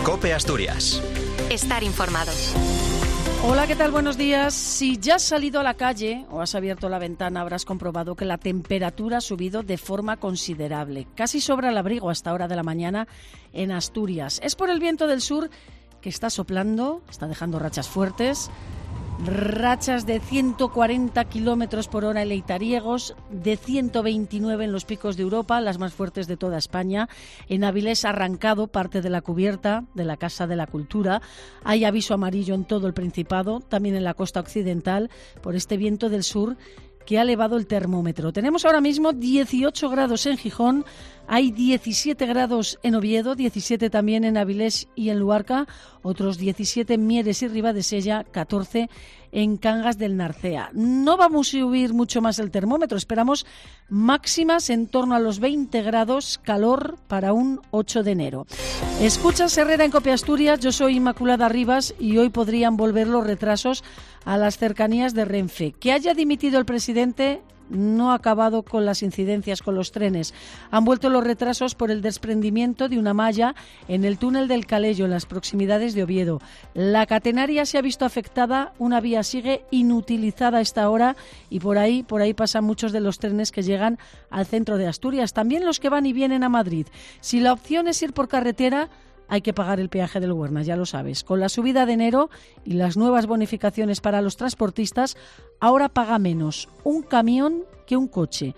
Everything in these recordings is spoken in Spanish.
COPE Asturias. Estar informado. Hola, ¿qué tal? Buenos días. Si ya has salido a la calle o has abierto la ventana, habrás comprobado que la temperatura ha subido de forma considerable. Casi sobra el abrigo hasta hora de la mañana en Asturias. Es por el viento del sur que está soplando, está dejando rachas fuertes. Rachas de 140 kilómetros por hora en Leitariegos, de 129 en los picos de Europa, las más fuertes de toda España. En Avilés ha arrancado parte de la cubierta de la Casa de la Cultura. Hay aviso amarillo en todo el Principado, también en la costa occidental, por este viento del sur que ha elevado el termómetro. Tenemos ahora mismo 18 grados en Gijón, hay 17 grados en Oviedo, 17 también en Avilés y en Luarca, otros 17 en Mieres y Ribadesella, 14 en Cangas del Narcea. No vamos a subir mucho más el termómetro, esperamos máximas en torno a los 20 grados, calor para un 8 de enero. Escuchas Herrera en COPE Asturias, yo soy Inmaculada Rivas y hoy podrían volver los retrasos a las cercanías de Renfe. Que haya dimitido el presidente no ha acabado con las incidencias con los trenes. Han vuelto los retrasos por el desprendimiento de una malla en el túnel del Calello, en las proximidades de Oviedo. La catenaria se ha visto afectada, una vía sigue inutilizada a esta hora y por ahí pasan muchos de los trenes que llegan al centro de Asturias, también los que van y vienen a Madrid. Si la opción es ir por carretera, hay que pagar el peaje del Huerna, ya lo sabes. Con la subida de enero y las nuevas bonificaciones para los transportistas, ahora paga menos un camión que un coche.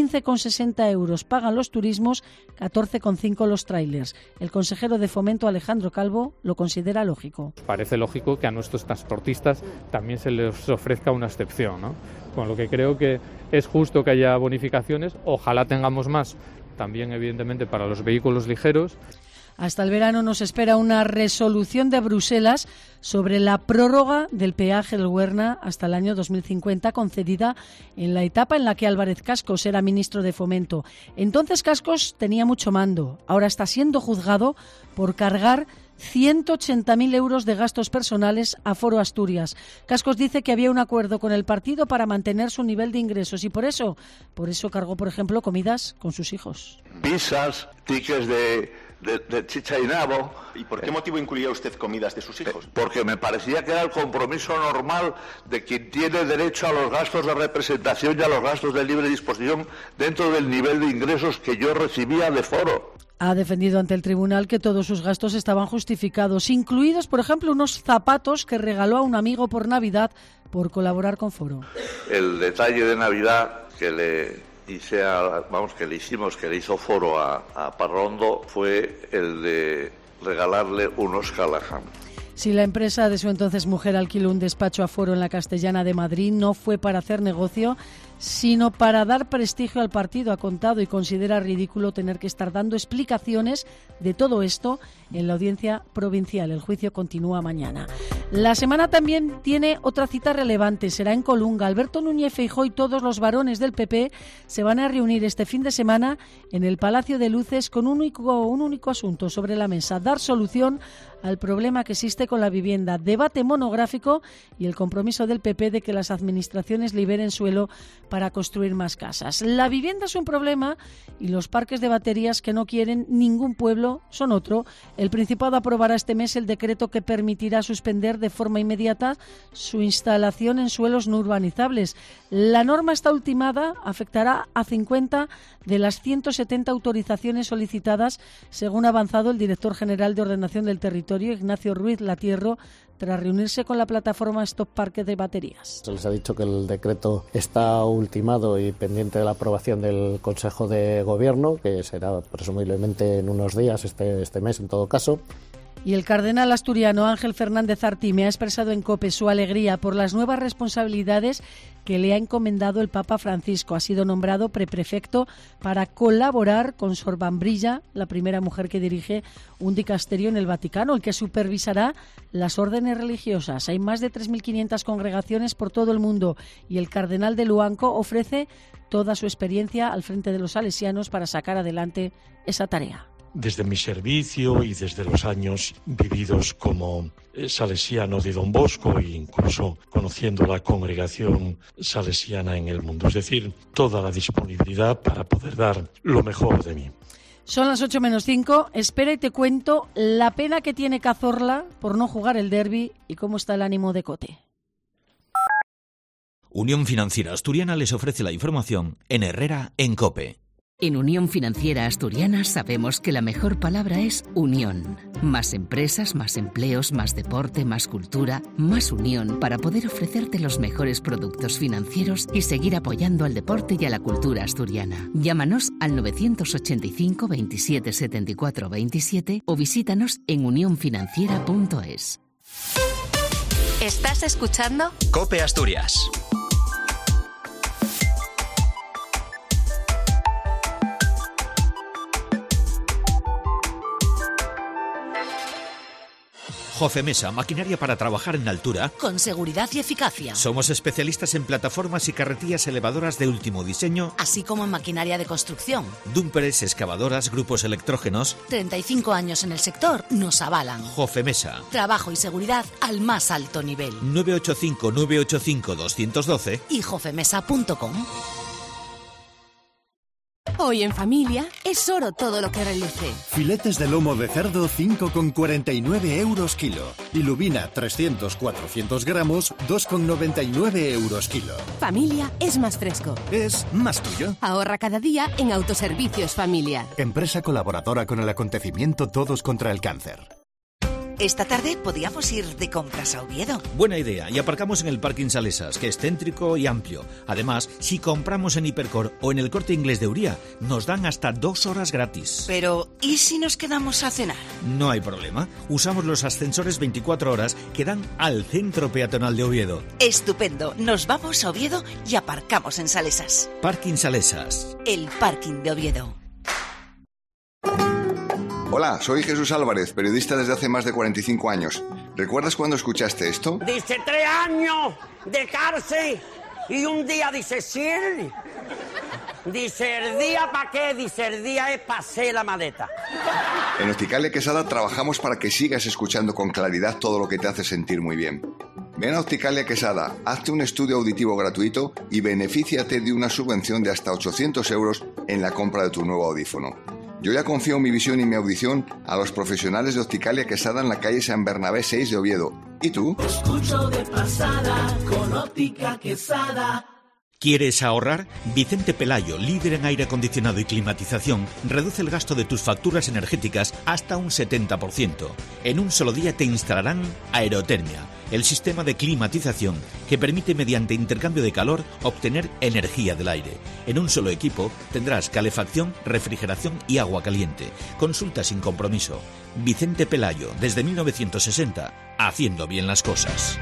15,60 euros pagan los turismos, 14,5 los trailers. El consejero de Fomento, Alejandro Calvo, lo considera lógico. Parece lógico que a nuestros transportistas también se les ofrezca una excepción, ¿no? Con lo que creo que es justo que haya bonificaciones. Ojalá tengamos más, también evidentemente para los vehículos ligeros. Hasta el verano nos espera una resolución de Bruselas sobre la prórroga del peaje del Huerna hasta el año 2050, concedida en la etapa en la que Álvarez Cascos era ministro de Fomento. Entonces Cascos tenía mucho mando. Ahora está siendo juzgado por cargar 180.000 euros de gastos personales a Foro Asturias. Cascos dice que había un acuerdo con el partido para mantener su nivel de ingresos y por eso cargó, por ejemplo, comidas con sus hijos. Pizzas, tickets de chicha y nabo. ¿Y por qué motivo incluía usted comidas de sus hijos? Porque me parecía que era el compromiso normal de quien tiene derecho a los gastos de representación y a los gastos de libre disposición dentro del nivel de ingresos que yo recibía de Foro. Ha defendido ante el tribunal que todos sus gastos estaban justificados, incluidos, por ejemplo, unos zapatos que regaló a un amigo por Navidad por colaborar con Foro. El detalle de Navidad que le hizo Foro a Parrondo fue el de regalarle unos Callahan. Si la empresa de su entonces mujer alquiló un despacho a Foro en la Castellana de Madrid, no fue para hacer negocio, sino para dar prestigio al partido, ha contado, y considera ridículo tener que estar dando explicaciones de todo esto en la audiencia provincial. El juicio continúa mañana. La semana también tiene otra cita relevante, será en Colunga. Alberto Núñez Feijóo y todos los varones del PP se van a reunir este fin de semana en el Palacio de Luces con un único asunto sobre la mesa: dar solución al problema que existe con la vivienda. Debate monográfico y el compromiso del PP de que las administraciones liberen suelo para construir más casas. La vivienda es un problema y los parques de baterías que no quieren ningún pueblo son otro. El Principado aprobará este mes el decreto que permitirá suspender de forma inmediata su instalación en suelos no urbanizables. La norma está ultimada, afectará a 50 de las 170 autorizaciones solicitadas, según ha avanzado el director general de Ordenación del Territorio, Ignacio Ruiz Latierro, tras reunirse con la plataforma Stop Parques de Baterías. Se les ha dicho que el decreto está ultimado y pendiente de la aprobación del Consejo de Gobierno, que será presumiblemente en unos días, este mes en todo caso. Y el cardenal asturiano Ángel Fernández Artime ha expresado en COPE su alegría por las nuevas responsabilidades que le ha encomendado el Papa Francisco. Ha sido nombrado preprefecto para colaborar con Sor Bambrilla, la primera mujer que dirige un dicasterio en el Vaticano, el que supervisará las órdenes religiosas. Hay más de 3.500 congregaciones por todo el mundo y el cardenal de Luanco ofrece toda su experiencia al frente de los salesianos para sacar adelante esa tarea. Desde mi servicio y desde los años vividos como salesiano de Don Bosco e incluso conociendo la congregación salesiana en el mundo, es decir, toda la disponibilidad para poder dar lo mejor de mí. Son las 8:05. Espera y te cuento la pena que tiene Cazorla por no jugar el derbi y cómo está el ánimo de Cote. Unión Financiera Asturiana les ofrece la información en Herrera en COPE. En Unión Financiera Asturiana sabemos que la mejor palabra es unión. Más empresas, más empleos, más deporte, más cultura, más unión para poder ofrecerte los mejores productos financieros y seguir apoyando al deporte y a la cultura asturiana. Llámanos al 985 27 74 27 o visítanos en unionfinanciera.es. ¿Estás escuchando? COPE Asturias. Jofemesa, maquinaria para trabajar en altura. Con seguridad y eficacia. Somos especialistas en plataformas y carretillas elevadoras de último diseño, así como en maquinaria de construcción. Dúmperes, excavadoras, grupos electrógenos. 35 años en el sector nos avalan. Jofemesa. Trabajo y seguridad al más alto nivel. 985-985-212 y jofemesa.com. Hoy en familia es oro todo lo que reluce. Filetes de lomo de cerdo 5,49 € kilo. Y lubina 300-400 gramos 2,99 € kilo. Familia es más fresco. Es más tuyo. Ahorra cada día en Autoservicios Familia. Empresa colaboradora con el acontecimiento Todos contra el Cáncer. Esta tarde podíamos ir de compras a Oviedo. Buena idea, y aparcamos en el Parking Salesas, que es céntrico y amplio. Además, si compramos en Hipercor o en el Corte Inglés de Uría, nos dan hasta 2 horas gratis. Pero, ¿y si nos quedamos a cenar? No hay problema. Usamos los ascensores 24 horas que dan al centro peatonal de Oviedo. Estupendo. Nos vamos a Oviedo y aparcamos en Salesas. Parking Salesas. El parking de Oviedo. Hola, soy Jesús Álvarez, periodista desde hace más de 45 años. ¿Recuerdas cuando escuchaste esto? Dice 3 años de cárcel y un día dice 100. Dice el día para qué, dice el día es para hacer la maleta. En Opticalia Quesada trabajamos para que sigas escuchando con claridad todo lo que te hace sentir muy bien. Ven a Opticalia Quesada, hazte un estudio auditivo gratuito y benefíciate de una subvención de hasta 800 € en la compra de tu nuevo audífono. Yo ya confío en mi visión y mi audición a los profesionales de Opticalia Quesada en la calle San Bernabé 6 de Oviedo. ¿Y tú? Te escucho de pasada con Óptica Quesada. ¿Quieres ahorrar? Vicente Pelayo, líder en aire acondicionado y climatización, reduce el gasto de tus facturas energéticas hasta un 70%. En un solo día te instalarán Aerotermia, el sistema de climatización que permite mediante intercambio de calor obtener energía del aire. En un solo equipo tendrás calefacción, refrigeración y agua caliente. Consulta sin compromiso. Vicente Pelayo, desde 1960, haciendo bien las cosas.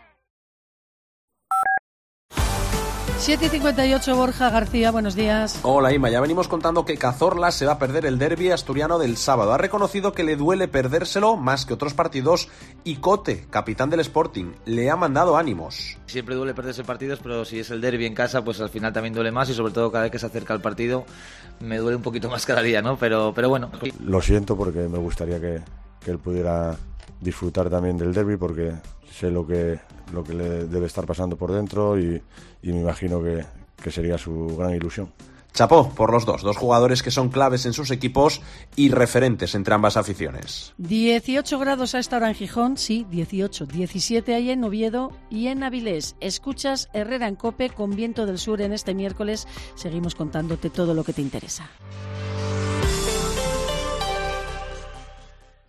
7:58, Borja García, buenos días. Hola Ima, ya venimos contando que Cazorla se va a perder el derbi asturiano del sábado. Ha reconocido que le duele perdérselo más que otros partidos y Cote, capitán del Sporting, le ha mandado ánimos. Siempre duele perderse partidos, pero si es el derbi en casa, pues al final también duele más y sobre todo cada vez que se acerca el partido me duele un poquito más cada día, ¿no? Pero bueno. Lo siento porque me gustaría que él pudiera disfrutar también del derbi porque sé lo que le debe estar pasando por dentro y me imagino que sería su gran ilusión. Chapó por los dos jugadores que son claves en sus equipos y referentes entre ambas aficiones. 18 grados a esta hora en Gijón, sí, 18, 17 ahí en Oviedo y en Avilés. Escuchas Herrera en COPE con viento del sur en este miércoles. Seguimos contándote todo lo que te interesa.